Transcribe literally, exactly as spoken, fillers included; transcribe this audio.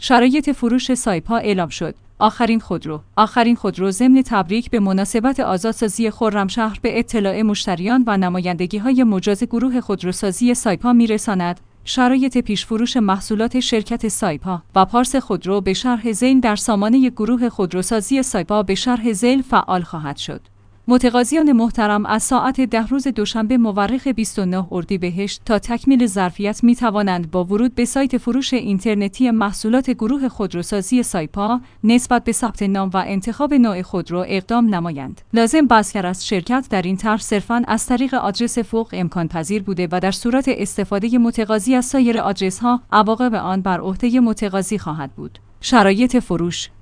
شرایط فروش سایپا اعلام شد. آخرین خودرو آخرین خودرو ضمن تبریک به مناسبت آزادسازی خرمشهر به اطلاع مشتریان و نمایندگی‌های مجاز گروه خودروسازی سایپا می‌رساند. شرایط پیشفروش محصولات شرکت سایپا و پارس خودرو به شرح ذیل در سامانه گروه خودروسازی سایپا به شرح ذیل فعال خواهد شد. متقاضیان محترم از ساعت ده روز دوشنبه مورخ بیست و نه اردیبهشت تا تکمیل ظرفیت می توانند با ورود به سایت فروش اینترنتی محصولات گروه خودروسازی سایپا نسبت به ثبت نام و انتخاب نوع خودرو اقدام نمایند. لازم بازگر از شرکت در این طرح صرفاً از طریق آدرس فوق امکان پذیر بوده و در صورت استفاده متقاضی از سایر آدرس‌ها عواقب آن بر عهده متقاضی خواهد بود. شرایط فروش